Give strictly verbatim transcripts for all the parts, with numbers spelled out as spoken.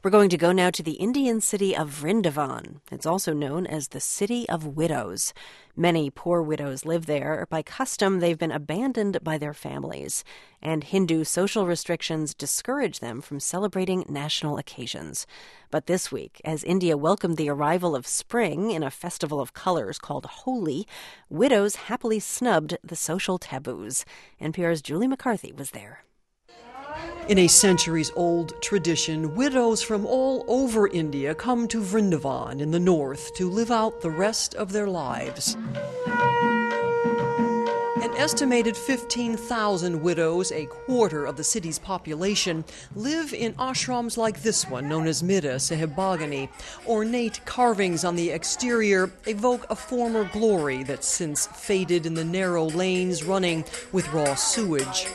We're going to go now to the Indian city of Vrindavan. It's also known as the City of Widows. Many poor widows live there. By custom, they've been abandoned by their families, and Hindu social restrictions discourage them from celebrating national occasions. But this week, as India welcomed the arrival of spring in a festival of colors called Holi, widows happily snubbed the social taboos. N P R's Julie McCarthy was there. In a centuries-old tradition, widows from all over India come to Vrindavan in the north to live out the rest of their lives. An estimated fifteen thousand widows, a quarter of the city's population, live in ashrams like this one, known as Mira Sahibagani. Ornate carvings on the exterior evoke a former glory that's since faded in the narrow lanes running with raw sewage.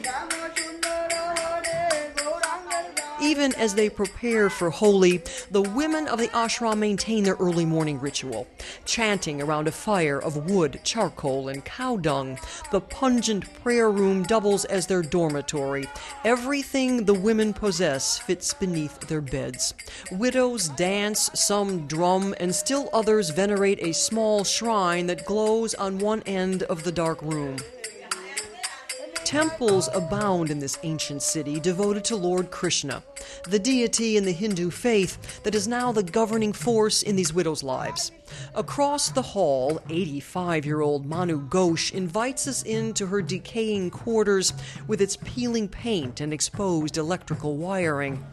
Even as they prepare for Holi, the women of the ashram maintain their early morning ritual, chanting around a fire of wood, charcoal, and cow dung. The pungent prayer room doubles as their dormitory. Everything the women possess fits beneath their beds. Widows dance, some drum, and still others venerate a small shrine that glows on one end of the dark room. Temples abound in this ancient city devoted to Lord Krishna, the deity in the Hindu faith that is now the governing force in these widows' lives. Across the hall, eighty-five-year-old Manu Ghosh invites us into her decaying quarters with its peeling paint and exposed electrical wiring.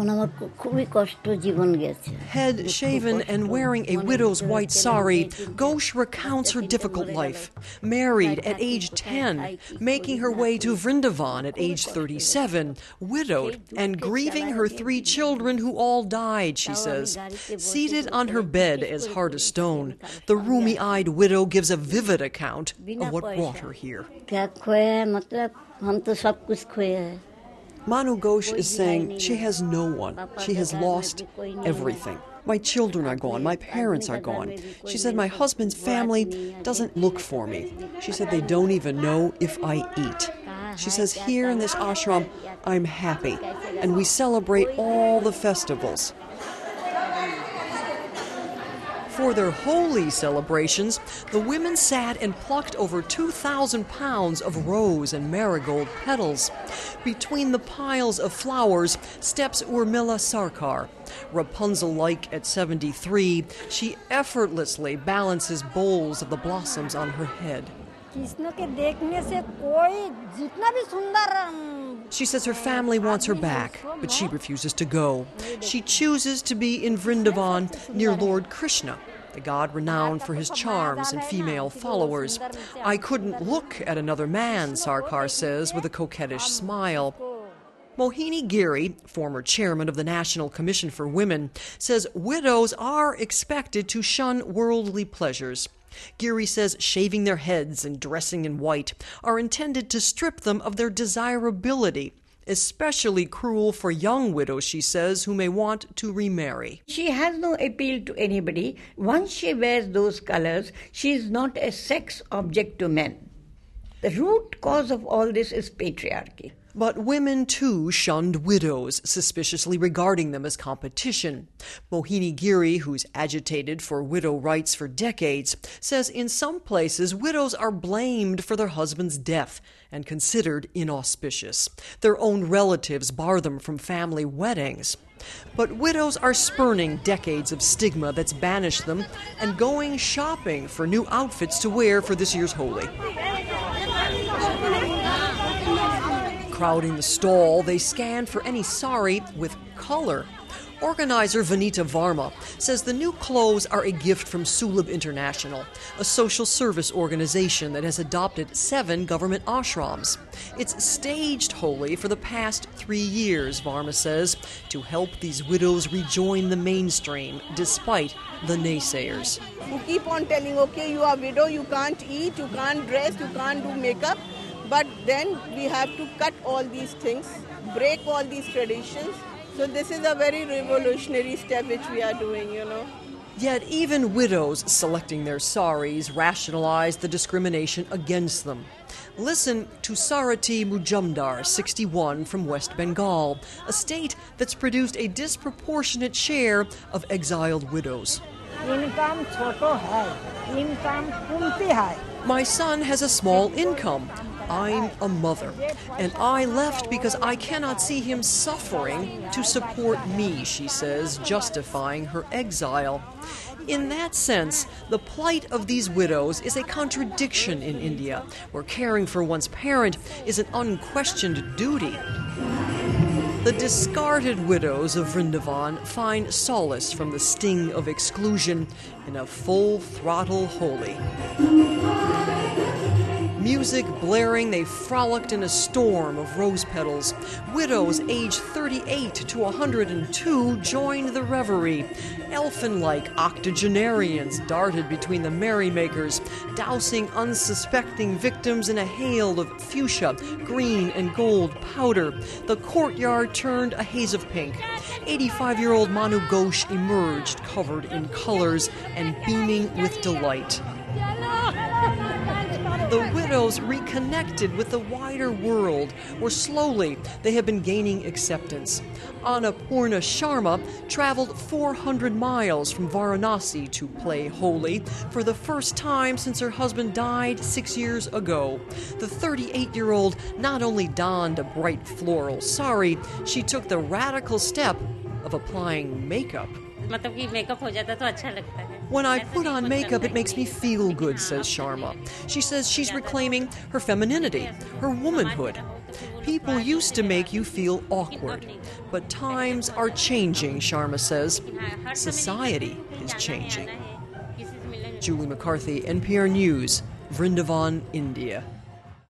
Head shaven and wearing a widow's white sari, Ghosh recounts her difficult life. Married at age ten, making her way to Vrindavan at age thirty-seven, widowed, and grieving her three children who all died, she says. Seated on her bed as hard as stone, the rheumy-eyed widow gives a vivid account of what brought her here. Manu Ghosh is saying she has no one. She has lost everything. My children are gone. My parents are gone. She said my husband's family doesn't look for me. She said they don't even know if I eat. She says here in this ashram, I'm happy, and we celebrate all the festivals. For their Holi celebrations, the women sat and plucked over two thousand pounds of rose and marigold petals. Between the piles of flowers steps Urmila Sarkar. Rapunzel-like at seventy-three, she effortlessly balances bowls of the blossoms on her head. She says her family wants her back, but she refuses to go. She chooses to be in Vrindavan near Lord Krishna, the god renowned for his charms and female followers. I couldn't look at another man, Sarkar says with a coquettish smile. Mohini Giri, former chairman of the National Commission for Women, says widows are expected to shun worldly pleasures. Giri says shaving their heads and dressing in white are intended to strip them of their desirability. Especially cruel for young widows, she says, who may want to remarry. She has no appeal to anybody. Once she wears those colors, she is not a sex object to men. The root cause of all this is patriarchy. But women, too, shunned widows, suspiciously regarding them as competition. Mohini Giri, who's agitated for widow rights for decades, says in some places widows are blamed for their husband's death and considered inauspicious. Their own relatives bar them from family weddings. But widows are spurning decades of stigma that's banished them and going shopping for new outfits to wear for this year's Holi. Crowding the stall, they scan for any sari with color. Organizer Vanita Varma says the new clothes are a gift from Sulabh International, a social service organization that has adopted seven government ashrams. It's staged Holi for the past three years, Varma says, to help these widows rejoin the mainstream despite the naysayers. You keep on telling, okay, you are a widow, you can't eat, you can't dress, you can't do makeup. But then we have to cut all these things, break all these traditions. So this is a very revolutionary step which we are doing, you know. Yet even widows selecting their saris rationalize the discrimination against them. Listen to Sarati Mujumdar, sixty-one, from West Bengal, a state that's produced a disproportionate share of exiled widows. My son has a small income. I'm a mother, and I left because I cannot see him suffering to support me, she says, justifying her exile. In that sense, the plight of these widows is a contradiction in India, where caring for one's parent is an unquestioned duty. The discarded widows of Vrindavan find solace from the sting of exclusion in a full-throttle Holi. Music blaring, they frolicked in a storm of rose petals. Widows aged thirty-eight to one hundred two joined the reverie. Elfin-like octogenarians darted between the merrymakers, dousing unsuspecting victims in a hail of fuchsia, green, and gold powder. The courtyard turned a haze of pink. eighty-five-year-old Manu Ghosh emerged, covered in colors and beaming with delight. The widows reconnected with the wider world, where slowly they have been gaining acceptance. Annapurna Sharma traveled four hundred miles from Varanasi to play Holi for the first time since her husband died six years ago. The thirty-eight-year-old not only donned a bright floral sari, she took the radical step of applying makeup. When I put on makeup, it makes me feel good, says Sharma. She says she's reclaiming her femininity, her womanhood. People used to make you feel awkward, but times are changing, Sharma says. Society is changing. Julie McCarthy, N P R News, Vrindavan, India.